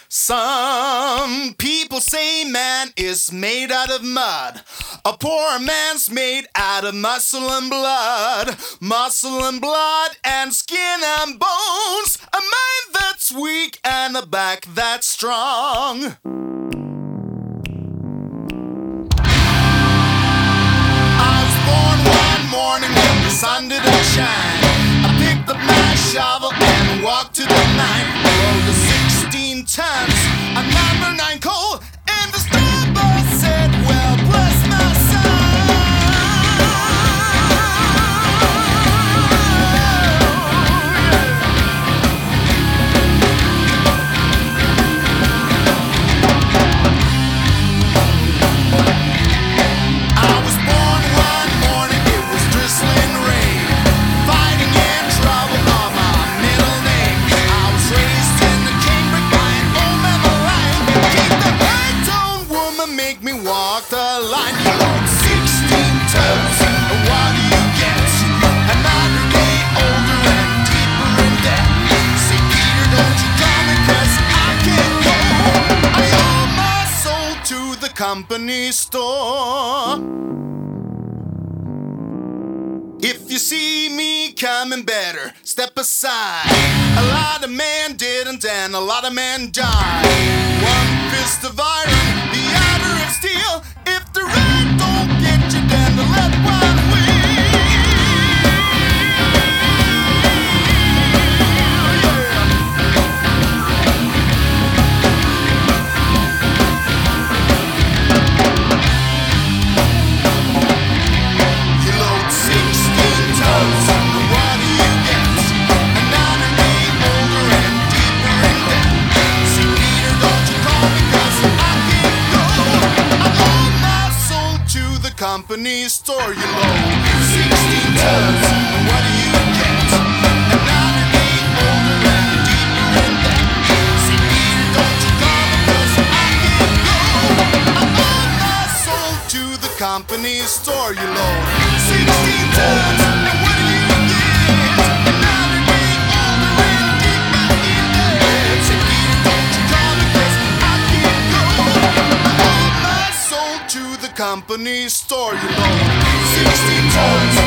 Some people say man is made out of mud. A poor man's made out of muscle and blood. Muscle and blood and skin and bones. A mind that's weak and a back that's strong. I was born one morning when the sun didn't shine. I picked up my shovel and walked to the mine. Rolled the 16 tons, a number 9 coal, and the straw boss said, well, bless my walk the line. You load 16 tons. What do you get? Another day older and deeper in debt. Say, Peter, don't you call me 'cause I can't go. I owe my soul to the company store. If you see me coming better, step aside. A lot of men didn't and a lot of men died. One fist of iron, the other of steel. If the right don't get you, then the left one will. You load 16 tons. What do you get? Another day older and deeper in debt. See, Peter, don't you call me 'cause I can't go. I owe my soul to the company store. You load 16 tons. What do you get? Another day older and deeper in debt. See, Peter, don't you call me 'cause I can't go. I owe my soul to the company store. You load 16 tons. What do you get? Another day older and deeper in debt. See, Peter, don't you call me 'cause I can't go. I owe my soul to the company store. You load 16 tons.